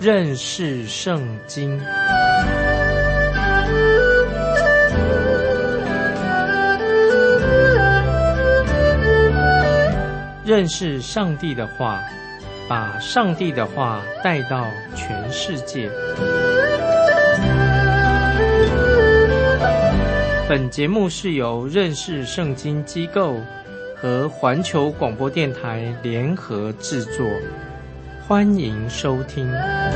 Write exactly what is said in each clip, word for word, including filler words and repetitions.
认识圣经。认识上帝的话，把上帝的话带到全世界。本节目是由认识圣经机构和环球广播电台联合制作，欢迎收听。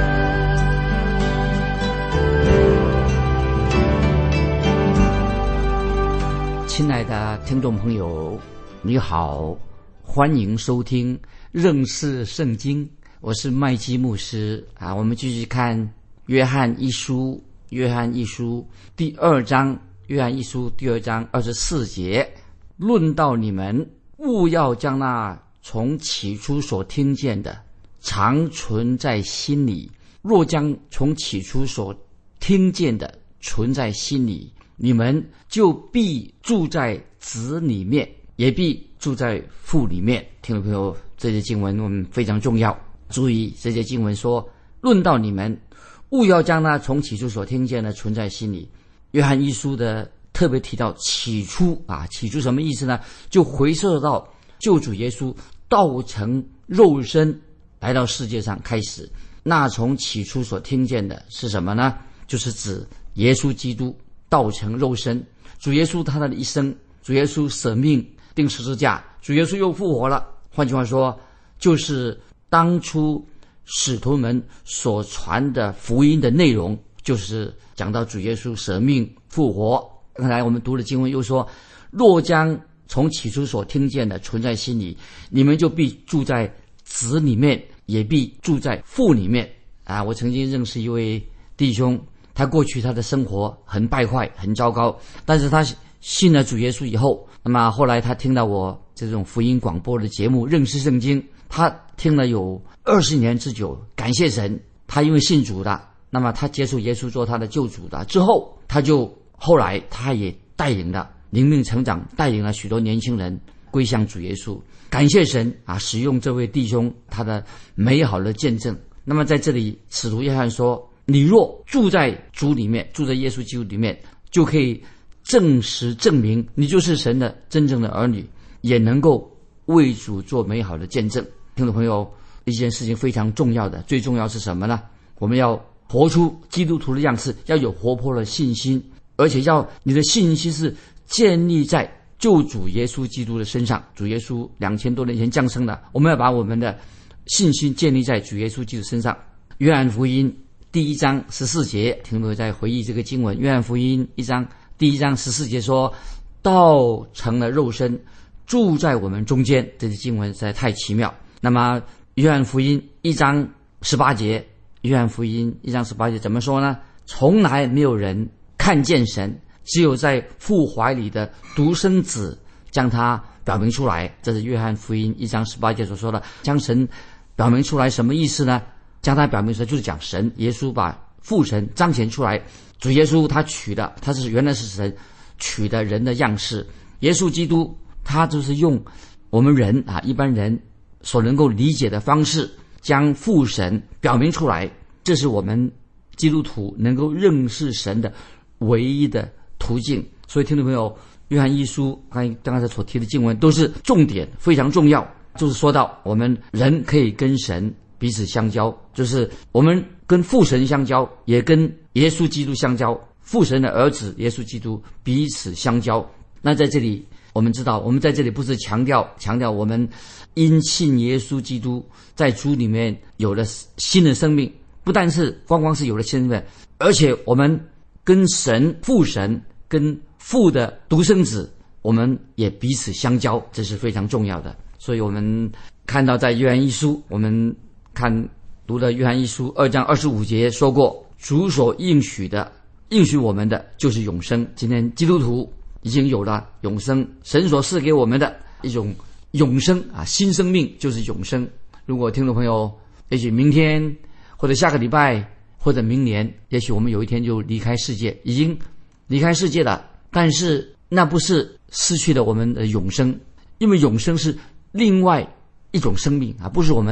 亲爱的听众朋友，你好，欢迎收听认识圣经，我是麦基牧师啊。我们继续看约翰一书，约翰一书第二章，约翰一书第二章二十四节，论到你们务要将那从起初所听见的常存在心里，若将从起初所听见的存在心里，你们就必住在子里面，也必住在父里面。听众朋友，这些经文我们非常重要，注意这些经文说，论到你们务要将那从起初所听见的存在心里。约翰一书的特别提到起初啊，起初什么意思呢？就回溯到救主耶稣道成肉身来到世界上开始。那从起初所听见的是什么呢？就是指耶稣基督道成肉身。主耶稣他的一生，主耶稣舍命钉十字架，主耶稣又复活了。换句话说，就是当初使徒们所传的福音的内容，就是讲到主耶稣舍命复活。刚才我们读的经文又说，若将从起初所听见的存在心里，你们就必住在子里面，也必住在父里面啊。我曾经认识一位弟兄，他过去他的生活很败坏很糟糕，但是他信了主耶稣以后，那么后来他听到我这种福音广播的节目认识圣经，他听了有二十年之久，感谢神。他因为信主的，那么他接受耶稣做他的救主的之后，他就后来他也带领了灵命成长，带领了许多年轻人归向主耶稣。感谢神啊，使用这位弟兄他的美好的见证。那么在这里使徒约翰说，你若住在主里面，住在耶稣基督里面，就可以证实证明你就是神的真正的儿女，也能够为主做美好的见证。听众朋友，一件事情非常重要的，最重要是什么呢？我们要活出基督徒的样式，要有活泼的信心，而且要你的信心是建立在救主耶稣基督的身上。主耶稣两千多年前降生的，我们要把我们的信心建立在主耶稣基督身上。约翰福音第一章十四节，听众在回忆这个经文。约翰福音一章第一章十四节说，道成了肉身，住在我们中间。这些经文实在太奇妙。那么约翰福音一章十八节，约翰福音一章十八节怎么说呢？从来没有人看见神，只有在父怀里的独生子将他表明出来。这是约翰福音一章十八节所说的，将神表明出来什么意思呢？将他表明出来就是讲神，耶稣把父神彰显出来。主耶稣他取的，他是原来是神取的人的样式。耶稣基督他就是用我们人啊一般人所能够理解的方式，将父神表明出来。这是我们基督徒能够认识神的唯一的途径。所以听众朋友，约翰一书刚刚才所提的经文都是重点，非常重要。就是说到我们人可以跟神彼此相交，就是我们跟父神相交，也跟耶稣基督相交，父神的儿子耶稣基督彼此相交。那在这里我们知道，我们在这里不是强调强调我们因信耶稣基督在主里面有了新的生命，不但是光光是有了新生命，而且我们跟神父神跟父的独生子，我们也彼此相交，这是非常重要的。所以我们看到在约翰一书，我们看读的约翰一书二章二十五节说过，主所应许的应许我们的就是永生。今天基督徒已经有了永生，神所赐给我们的一种永生啊，新生命就是永生。如果听众朋友也许明天或者下个礼拜或者明年，也许我们有一天就离开世界，已经离开世界了，但是那不是失去了我们的永生，因为永生是另外一种生命啊，不是我们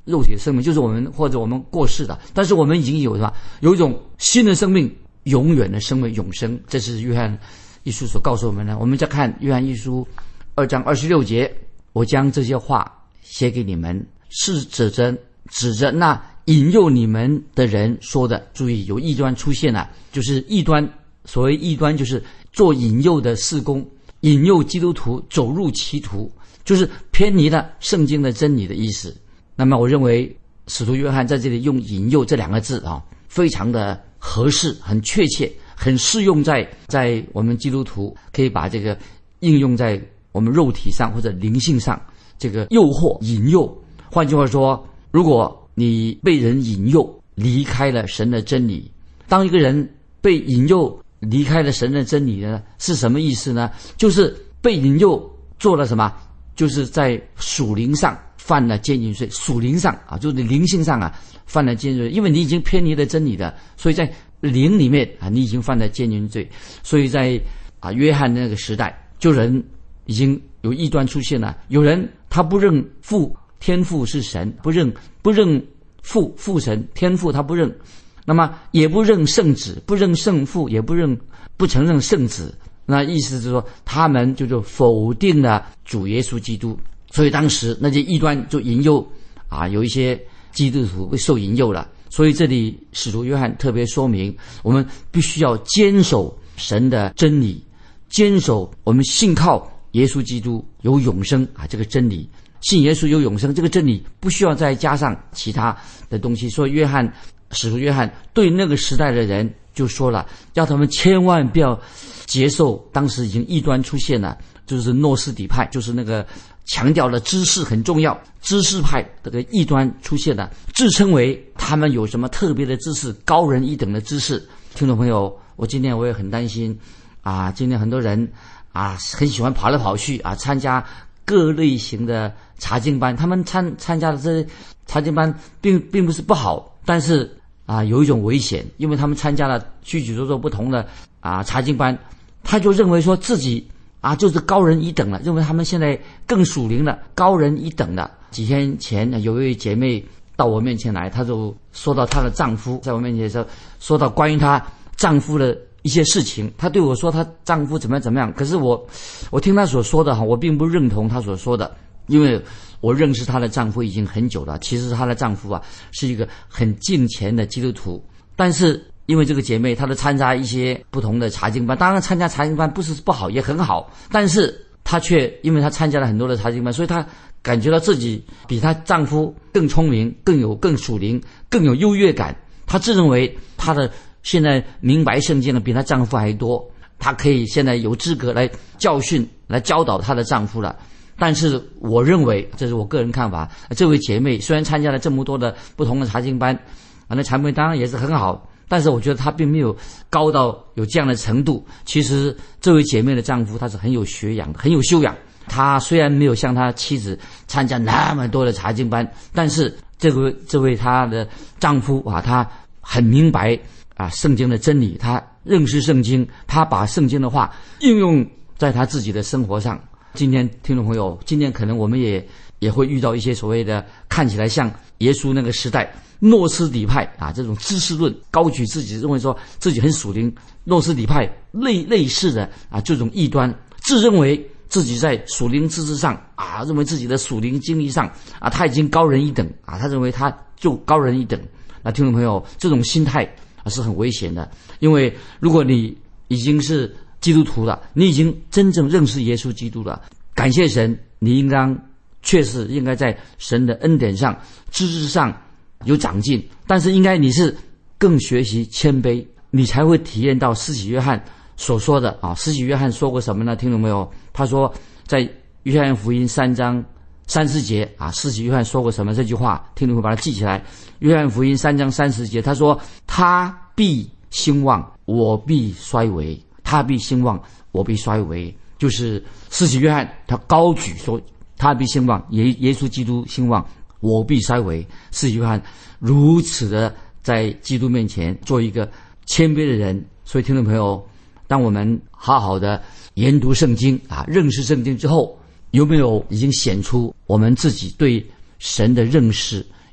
肉体的生命，就是我们或者我们过世的，但是我们已经有什么？有一种新的生命，永远的生命，永生。这是约翰一书所告诉我们的。我们再看约翰一书二章二十六节，我将这些话写给你们，是指着指着那引诱你们的人说的。注意，有异端出现了，就是异端。所谓异端，就是做引诱的事工，引诱基督徒走入歧途，就是偏离了圣经的真理的意思。那么我认为使徒约翰在这里用引诱这两个字啊，非常的合适，很确切，很适用在在我们基督徒，可以把这个应用在我们肉体上或者灵性上。这个诱惑引诱，换句话说，如果你被人引诱离开了神的真理，当一个人被引诱离开了神的真理呢，是什么意思呢？就是被引诱做了什么？就是在属灵上犯了奸淫罪，属灵上啊，就是灵性上啊犯了奸淫罪，因为你已经偏离了真理的，所以在灵里面啊，你已经犯了奸淫罪。所以在啊约翰那个时代，就人已经有异端出现了，有人他不认父天父是神，不认不认父父神天父他不认。那么也不认圣子，不认圣父，也不认不承认圣子，那意思是说他们就是否定了主耶稣基督。所以当时那些异端就引诱啊，有一些基督徒会受引诱了。所以这里使徒约翰特别说明，我们必须要坚守神的真理，坚守我们信靠耶稣基督有永生啊，这个真理，信耶稣有永生这个真理，不需要再加上其他的东西。所以约翰使徒约翰对那个时代的人就说了，要他们千万不要接受当时已经异端出现了，就是诺斯底派，就是那个强调了知识很重要，知识派这个异端出现了，自称为他们有什么特别的知识，高人一等的知识。听众朋友，我今天我也很担心啊，今天很多人啊很喜欢跑来跑去啊，参加各类型的查经班，他们参参加的这些查经班并并不是不好，但是啊，有一种危险，因为他们参加了许许多多不同的啊查经班，他就认为说自己啊就是高人一等了，认为他们现在更属灵了，高人一等了。几天前有一位姐妹到我面前来，她就说到她的丈夫，在我面前的时候说到关于她丈夫的一些事情，她对我说她丈夫怎么样怎么样，可是我我听她所说的哈，我并不认同她所说的，因为我认识她的丈夫已经很久了，其实她的丈夫啊是一个很敬虔的基督徒，但是因为这个姐妹她都参加一些不同的查经班，当然参加查经班不是不好，也很好，但是她却因为她参加了很多的查经班，所以她感觉到自己比她丈夫更聪明，更有更属灵，更有优越感。她自认为她的现在明白圣经的比她丈夫还多，她可以现在有资格来教训来教导她的丈夫了。但是我认为，这是我个人看法，这位姐妹虽然参加了这么多的不同的查经班啊，那查经班当然也是很好，但是我觉得她并没有高到有这样的程度。其实这位姐妹的丈夫他是很有学养的，很有修养，他虽然没有像他妻子参加那么多的查经班，但是这个这位他的丈夫啊，他很明白啊圣经的真理，他认识圣经，他把圣经的话应用在他自己的生活上。今天听众朋友，今天可能我们也也会遇到一些所谓的看起来像耶稣那个时代诺斯底派啊，这种知识论，高举自己，认为说自己很属灵，诺斯底派类类似的啊这种异端，自认为自己在属灵知识上啊，认为自己的属灵经历上啊他已经高人一等啊，他认为他就高人一等。那听众朋友，这种心态啊是很危险的，因为如果你已经是基督徒了，你已经真正认识耶稣基督了，感谢神，你应当确实应该在神的恩典上知识上有长进，但是应该你是更学习谦卑，你才会体验到施洗约翰所说的啊。施洗约翰说过什么呢？听懂没有？他说在约翰福音三章三十节啊，施洗约翰说过什么？这句话听懂没有？把它记起来。约翰福音三章三十节，他说他必兴旺，我必衰微，他必兴旺，我必衰微。就是施洗约翰他高举说他必兴旺，耶耶稣基督兴旺，我必衰微。施洗约翰如此的在基督面前做一个谦卑的人。所以听众朋友，当我们好好的研读圣经啊，认识圣经之后，有没有已经显出我们自己对神的认识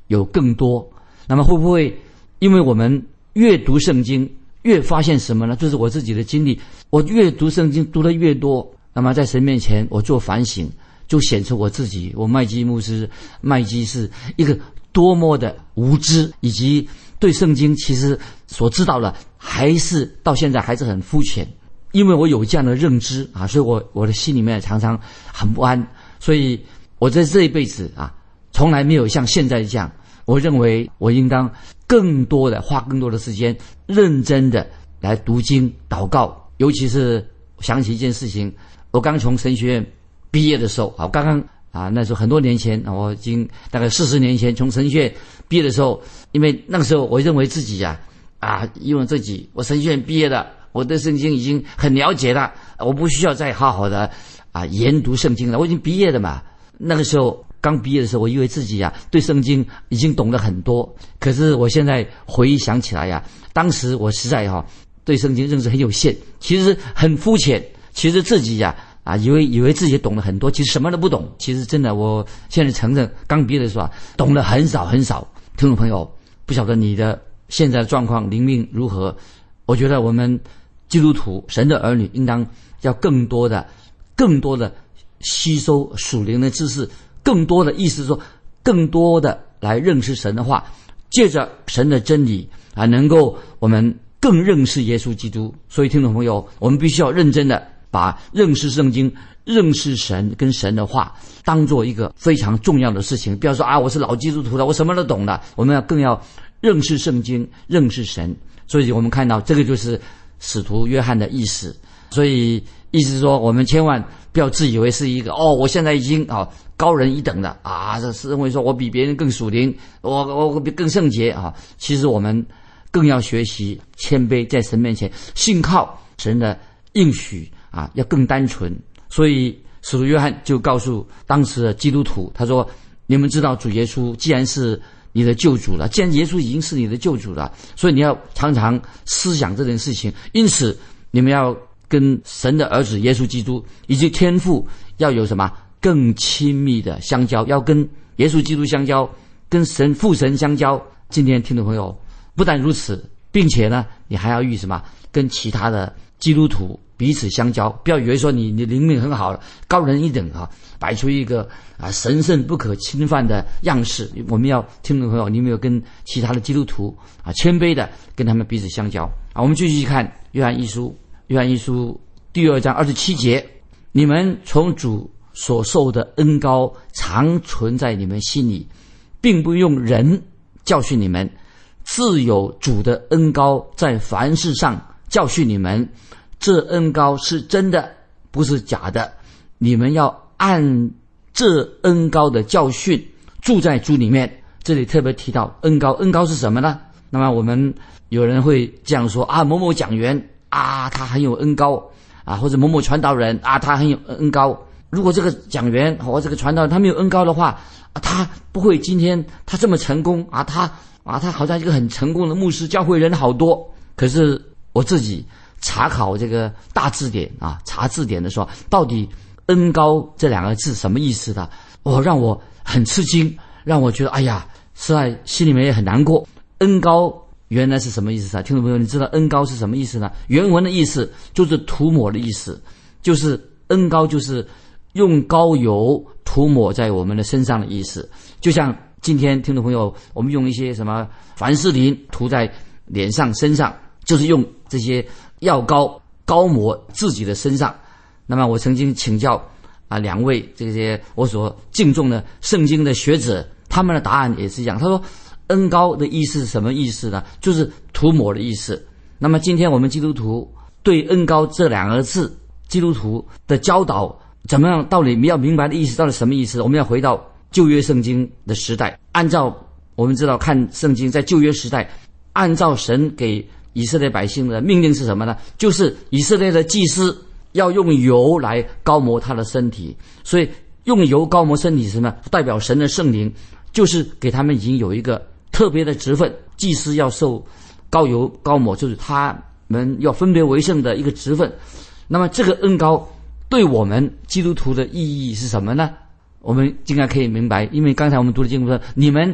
有更多。那么会不会因为我们越读圣经越发现什么呢？这是我自己的经历，我越读圣经读得越多，那么在神面前我做反省，就显出我自己，我麦基牧师麦基是一个多么的无知，以及对圣经其实所知道的还是到现在还是很肤浅。因为我有这样的认知啊，所以我我的心里面常常很不安，所以我在这一辈子啊，从来没有像现在这样，我认为我应当更多的花更多的时间，认真的来读经祷告。尤其是想起一件事情，我刚从神学院毕业的时候啊，刚刚啊那时候很多年前，我已经大概四十年前从神学院毕业的时候，因为那个时候我认为自己啊啊，因为自己我神学院毕业的，我对圣经已经很了解了，我不需要再好好的啊研读圣经了，我已经毕业了嘛。那个时候刚毕业的时候，我以为自己啊对圣经已经懂得很多，可是我现在回想起来呀、啊，当时我实在哈、啊、对圣经认识很有限，其实很肤浅，其实自己呀 啊, 啊以为以为自己懂得很多，其实什么都不懂。其实真的，我现在承认，刚毕业的时候啊，懂得很少很少。听众朋友，不晓得你的现在的状况灵命如何？我觉得我们基督徒神的儿女应当要更多的更多的吸收属灵的知识，更多的意思说更多的来认识神的话，借着神的真理啊，能够我们更认识耶稣基督。所以听众朋友，我们必须要认真的把认识圣经、认识神跟神的话当做一个非常重要的事情。不要说啊，我是老基督徒了，我什么都懂了。我们要更要认识圣经，认识神。所以我们看到这个就是使徒约翰的意思。所以意思是说，我们千万不要自以为是一个哦，我现在已经啊高人一等了啊，这是认为说我比别人更属灵，我我更圣洁啊。其实我们更要学习谦卑，在神面前信靠神的应许啊，要更单纯。所以使徒约翰就告诉当时的基督徒，他说：你们知道主耶稣既然是你的救主了，既然耶稣已经是你的救主了，所以你要常常思想这件事情。因此你们要跟神的儿子耶稣基督以及天父要有什么更亲密的相交，要跟耶稣基督相交，跟神父神相交。今天听众朋友，不但如此，并且呢，你还要与什么跟其他的基督徒彼此相交。不要以为说你你灵命很好，高人一等啊，摆出一个啊神圣不可侵犯的样式。我们要听众朋友，你们有跟其他的基督徒啊谦卑的跟他们彼此相交啊。我们继续看约翰一书，约翰一书第二章二十七节：你们从主所受的恩膏常存在你们心里，并不用人教训你们，自有主的恩膏在凡事上教训你们。这恩膏是真的，不是假的。你们要按这恩膏的教训住在主里面。这里特别提到恩膏，恩膏是什么呢？那么我们有人会这样说啊，某某讲员啊，他很有恩膏啊，或者某某传道人啊，他很有恩膏。如果这个讲员或这个传道人他没有恩膏的话，啊，他不会今天他这么成功啊，他啊他好像一个很成功的牧师，教会人好多。可是我自己查考这个大字典啊，查字典的时候，到底恩膏这两个字什么意思的？哦，让我很吃惊，让我觉得哎呀，实在心里面也很难过。恩膏原来是什么意思啊？听众朋友，你知道恩膏是什么意思呢？原文的意思就是涂抹的意思，就是恩膏就是用膏油涂抹在我们的身上的意思。就像今天听众朋友，我们用一些什么凡士林涂在脸上身上，就是用这些药膏膏抹自己的身上。那么我曾经请教啊两位这些我所敬重的圣经的学者，他们的答案也是一样。他说恩膏的意思是什么意思呢？就是涂抹的意思。那么今天我们基督徒对恩膏这两个字，基督徒的教导怎么样，到底要明白的意思到底什么意思？我们要回到旧约圣经的时代，按照我们知道看圣经在旧约时代，按照神给以色列百姓的命令是什么呢？就是以色列的祭司要用油来膏抹他的身体。所以用油膏抹身体是什么？代表神的圣灵，就是给他们已经有一个特别的职分，祭司要受膏油膏抹，就是他们要分别为圣的一个职分。那么这个恩膏对我们基督徒的意义是什么呢？我们应该可以明白，因为刚才我们读的经文说，你们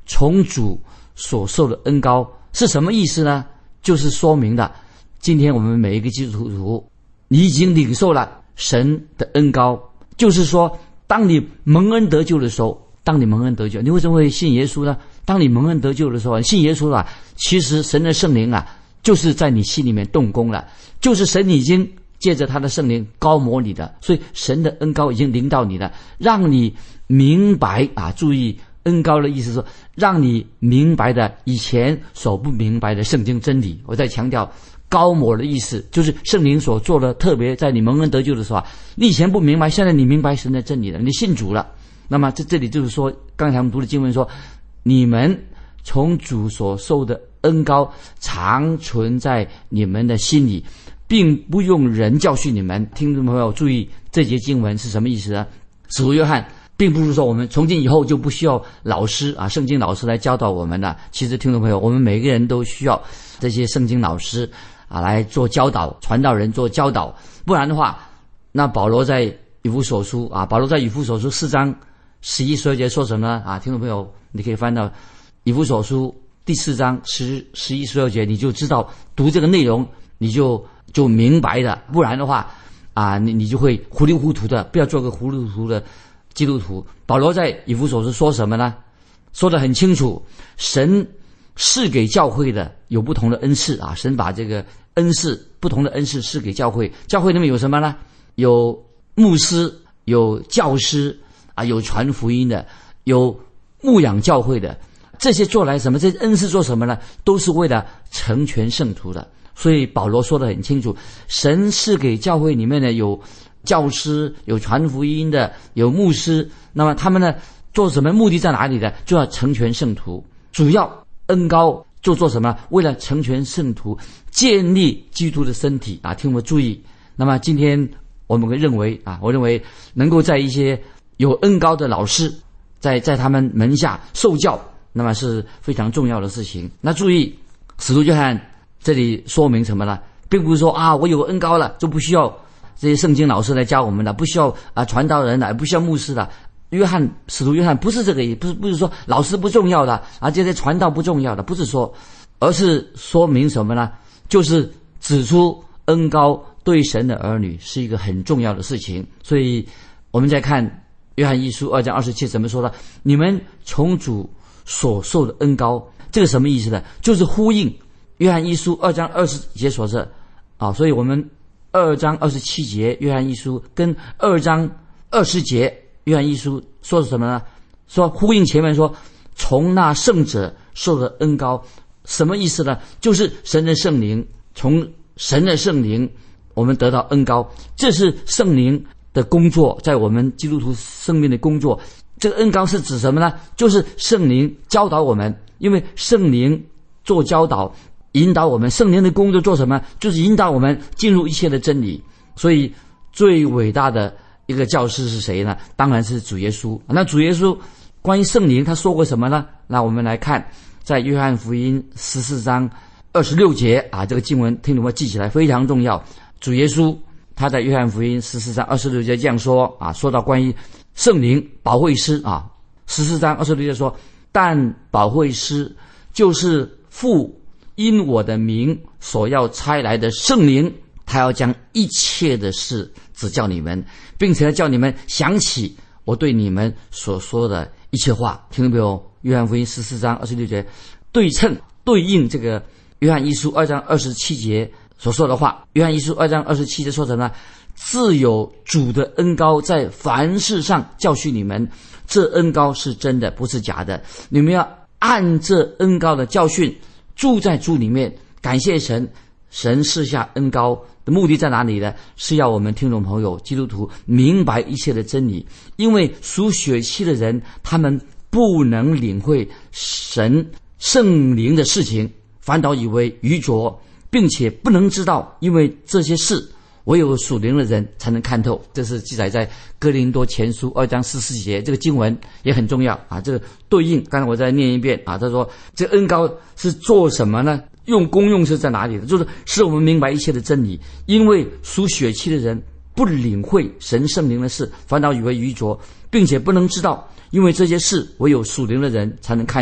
从主所受的恩膏是什么意思呢？就是说明了今天我们每一个基督徒，你已经领受了神的恩膏，就是说当你蒙恩得救的时候，当你蒙恩得救，你为什么会信耶稣呢？当你蒙恩得救的时候，信耶稣了，其实神的圣灵啊就是在你心里面动工了，就是神已经借着他的圣灵膏抹你的，所以神的恩膏已经临到你了，让你明白啊，注意恩膏的意思是让你明白的以前所不明白的圣经真理。我在强调膏抹的意思就是圣灵所做的，特别在你蒙恩得救的时候啊，你以前不明白，现在你明白神的真理了，你信主了。那么这这里就是说，刚才我们读的经文说，你们从主所受的恩膏常存在你们的心里，并不用人教训你们。听众朋友注意，这节经文是什么意思呢？使徒约翰并不是说我们从今以后就不需要老师啊，圣经老师来教导我们了。其实听众朋友，我们每个人都需要这些圣经老师啊来做教导，传道人做教导。不然的话，那保罗在以弗所书啊，保罗在以弗所书四章十一十二节说什么呢？啊，听众朋友，你可以翻到以弗所书第四章十十一十二节，你就知道读这个内容，你就就明白了。不然的话啊，你你就会糊里糊涂的，不要做个糊里糊涂的基督徒。保罗在以弗所书说什么呢？说得很清楚，神赐给教会的有不同的恩赐啊，神把这个恩赐不同的恩赐赐给教会。教会里面有什么呢？有牧师，有教师啊，有传福音的，有牧养教会的。这些做来什么？这些恩赐做什么呢？都是为了成全圣徒的。所以保罗说得很清楚，神赐给教会里面的有教师，有传福音的，有牧师。那么他们呢做什么？目的在哪里呢？就要成全圣徒。主要恩膏就做什么？为了成全圣徒，建立基督的身体啊！听我们注意。那么今天我们会认为啊，我认为能够在一些有恩膏的老师，在在他们门下受教，那么是非常重要的事情。那注意，使徒约翰这里说明什么呢？并不是说啊，我有恩膏了就不需要这些圣经老师来教我们了，不需要啊传道人了，不需要牧师了。约翰使徒约翰不是这个意思，不是不是说老师不重要的啊，这些传道不重要的，不是说，而是说明什么呢？就是指出恩膏对神的儿女是一个很重要的事情。所以我们再看约翰一书二章二十七怎么说的？你们从主所受的恩膏，这个什么意思呢？就是呼应约翰一书二章二十节所说啊，所以我们二章二十七节约翰一书跟二章二十节约翰一书说是什么呢？说呼应前面说从那圣者受的恩膏，什么意思呢？就是神的圣灵，从神的圣灵我们得到恩膏，这是圣灵的工作，在我们基督徒生命的工作。这个恩膏是指什么呢？就是圣灵教导我们，因为圣灵做教导引导我们，圣灵的工作做什么？就是引导我们进入一切的真理。所以最伟大的一个教师是谁呢？当然是主耶稣。那主耶稣关于圣灵他说过什么呢？那我们来看在约翰福音十四章二十六节啊，这个经文听懂吗？记起来非常重要。主耶稣他在约翰福音十四章二十六节这样说啊，说到关于圣灵保惠师啊，十四章二十六节说，但保惠师就是父因我的名所要差来的圣灵，他要将一切的事指教你们，并且要叫你们想起我对你们所说的一切话。听到没有？约翰福音十四章二十六节对称对应这个约翰一书二章二十七节所说的话。约翰一书二章二十七节说什么？自有主的恩膏在凡事上教训你们，这恩膏是真的，不是假的。你们要按这恩膏的教训住在主里面，感谢神。神赐下恩膏的目的在哪里呢？是要我们听众朋友基督徒明白一切的真理。因为属血气的人，他们不能领会神圣灵的事情，反倒以为愚拙，并且不能知道，因为这些事唯有属灵的人才能看透。这是记载在哥林多前书二章十四节，这个经文也很重要啊。这个对应刚才我再念一遍啊，他说这恩膏是做什么呢？用功用是在哪里的？就是使我们明白一切的真理。因为属血气的人不领会神圣灵的事，反倒以为愚拙，并且不能知道，因为这些事唯有属灵的人才能看透。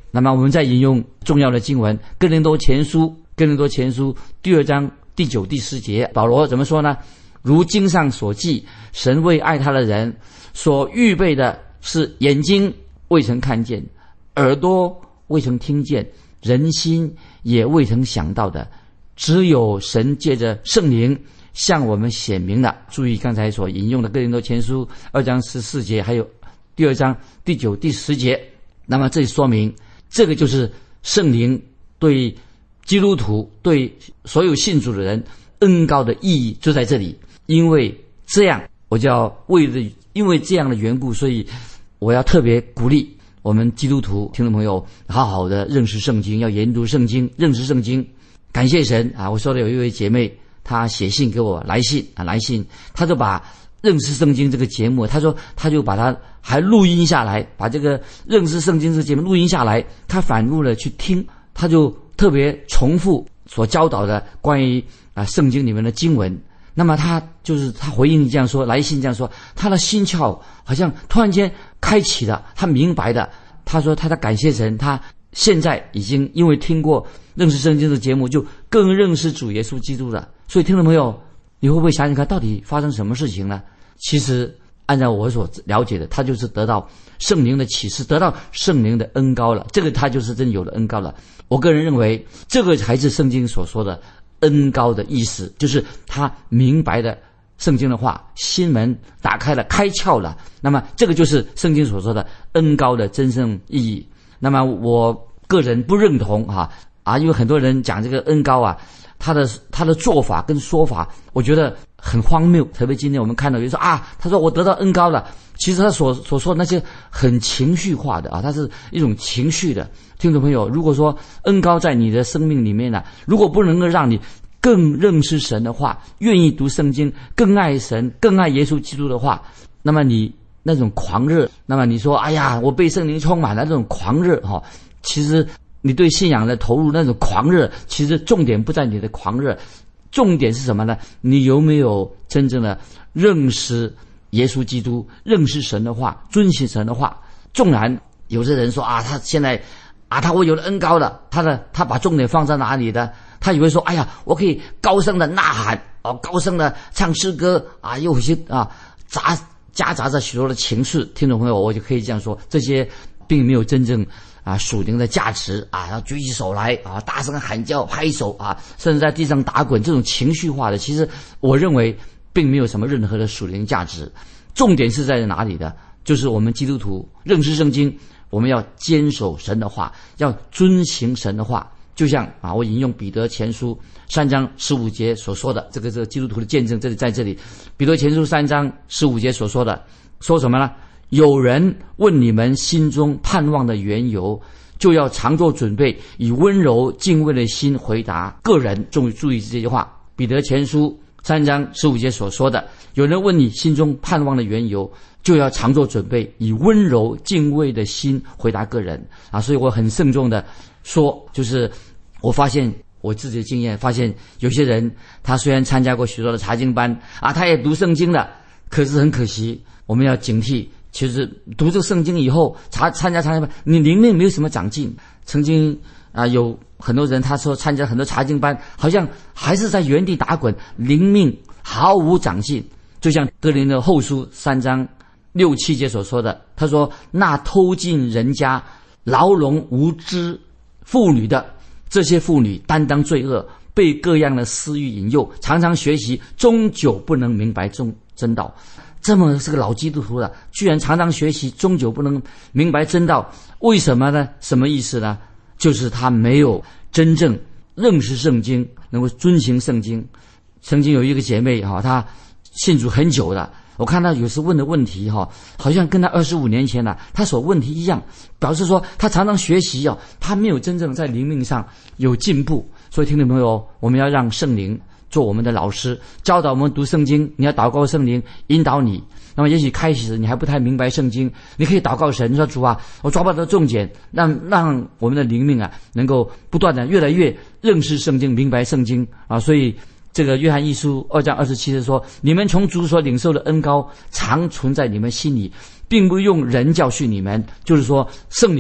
那么我们再引用重要的经文，哥林多前书哥林多前书第二章第九第十节，保罗怎么说呢？如经上所记，神为爱他的人所预备的是眼睛未曾看见，耳朵未曾听见，人心也未曾想到的，只有神借着圣灵向我们显明了。注意刚才所引用的哥林多前书二章十四节，还有第二章第九第十节。那么这说明这个就是圣灵对基督徒对所有信主的人恩膏的意义就在这里。因为这样我就要为了因为这样的缘故，所以我要特别鼓励我们基督徒听众朋友好好的认识圣经，要研读圣经，认识圣经。感谢神啊！我说的有一位姐妹，她写信给我，来信啊，来信，她就把认识圣经这个节目，她说她就把它还录音下来，把这个认识圣经这个节目录音下来，她反复的去听，她就特别重复所教导的关于啊圣经里面的经文。那么他就是他回应这样说，来信这样说，他的心窍好像突然间开启了，他明白的。他说他在感谢神，他现在已经因为听过认识圣经的节目，就更认识主耶稣基督了。所以听众朋友，你会不会想想看，到底发生什么事情呢？其实按照我所了解的，他就是得到圣灵的启示，得到圣灵的恩膏了。这个他就是真有了恩膏了。我个人认为，这个才是圣经所说的恩膏的意思，就是他明白的圣经的话，心门打开了，开窍了。那么这个就是圣经所说的恩膏的真正意义。那么我个人不认同哈啊，因为很多人讲这个恩膏啊，他的他的做法跟说法，我觉得很荒谬。特别今天我们看到有人说啊，他说我得到恩膏了，其实他所所说的那些很情绪化的啊，他是一种情绪的。听众朋友，如果说恩膏在你的生命里面呢、啊，如果不能够让你更认识神的话，愿意读圣经，更爱神，更爱耶稣基督的话，那么你那种狂热，那么你说哎呀我被圣灵充满了那种狂热哈、哦，其实你对信仰的投入那种狂热，其实重点不在你的狂热，重点是什么呢？你有没有真正的认识耶稣基督，认识神的话，遵行神的话？纵然有些人说啊，他现在啊，他我有了恩膏了，他的他把重点放在哪里的？他以为说，哎呀，我可以高声的呐喊，哦，高声的唱诗歌啊，又有些啊杂夹杂着许多的情绪。听众朋友，我就可以这样说，这些并没有真正啊属灵的价值啊，要举起手来啊，大声喊叫、拍手啊，甚至在地上打滚，这种情绪化的，其实我认为并没有什么任何的属灵价值。重点是在哪里的？就是我们基督徒认识圣经，我们要坚守神的话，要遵行神的话。就像啊，我引用彼得前书三章十五节所说的，这个这个基督徒的见证，这里在这里，彼得前书三章十五节所说的，说什么呢？有人问你们心中盼望的缘由，就要常做准备，以温柔敬畏的心回答个人。注意注意这句话，彼得前书三章十五节所说的，有人问你心中盼望的缘由，就要常做准备，以温柔敬畏的心回答个人啊。所以我很慎重的说，就是我发现我自己的经验，发现有些人他虽然参加过许多的查经班啊，他也读圣经了，可是很可惜，我们要警惕，其实读这个圣经以后，查参加查经班，你灵命没有什么长进。曾经啊，有很多人他说参加很多查经班，好像还是在原地打滚，灵命毫无长进。就像哥林的后书三章六七节所说的，他说那偷进人家牢笼无知妇女的，这些妇女担当罪恶，被各样的私欲引诱，常常学习，终究不能明白真真道。这么是个老基督徒了，居然常常学习，终究不能明白真道，为什么呢？什么意思呢？就是他没有真正认识圣经，能够遵行圣经。曾经有一个姐妹哈，她信主很久了，我看她有时问的问题哈，好像跟她二十五年前呢、啊，她所问题一样，表示说她常常学习哦，她没有真正在灵命上有进步。所以听众朋友，我们要让圣灵做我们的老师，教导我们读圣经。你要祷告圣灵引导你。那么也许开始你还不太明白圣经，你可以祷告神说，主啊，我抓不到重点，让让我们的灵命啊能够不断的越来越认识圣经，明白圣经啊。所以这个约翰一书二章二十七节说，你们从主所领受的恩膏常存在你们心里，并不用人教训你们。就是说圣灵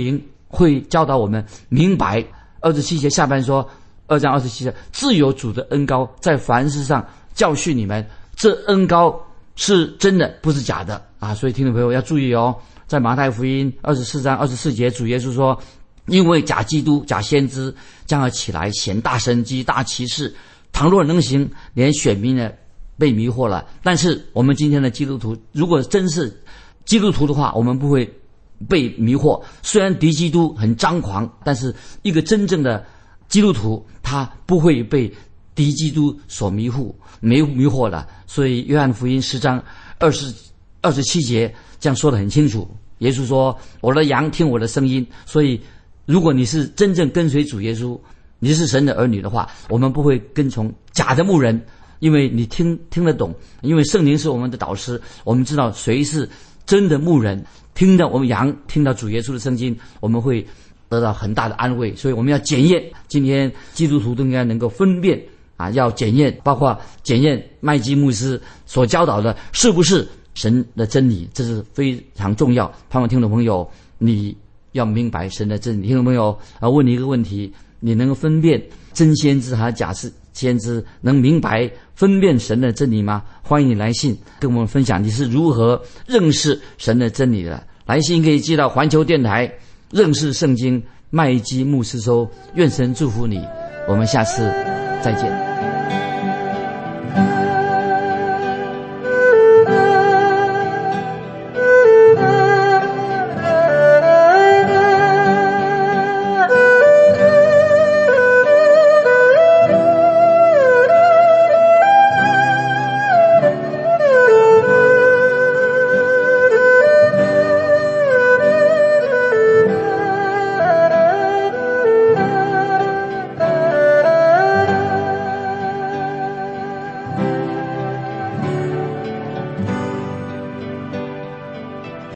会教导我们明白。二十七节下半说，二章二十七节，自有主的恩膏在凡事上教训你们，这恩膏是真的，不是假的啊！所以听众朋友要注意哦，在马太福音二十四章二十四节，主耶稣说，因为假基督、假先知将要起来显大神迹、大奇事，倘若能行，连选民呢被迷惑了。但是我们今天的基督徒，如果真是基督徒的话，我们不会被迷惑。虽然敌基督很张狂，但是一个真正的基督徒，他不会被敌基督所迷惑、迷迷惑了。所以约翰福音十章二十二十七节这样说得很清楚。耶稣说：“我的羊听我的声音。”所以，如果你是真正跟随主耶稣，你是神的儿女的话，我们不会跟从假的牧人，因为你听听得懂，因为圣灵是我们的导师，我们知道谁是真的牧人。听到我们羊听到主耶稣的声音，我们会得到很大的安慰。所以我们要检验，今天基督徒都应该能够分辨啊，要检验，包括检验麦基牧师所教导的是不是神的真理，这是非常重要。盼望听众朋友你要明白神的真理。听众朋友啊，问你一个问题，你能够分辨真先知还是假先知，能明白分辨神的真理吗？欢迎你来信跟我们分享你是如何认识神的真理的。来信可以寄到环球电台认识圣经麦基牧师收。愿神祝福你，我们下次再见。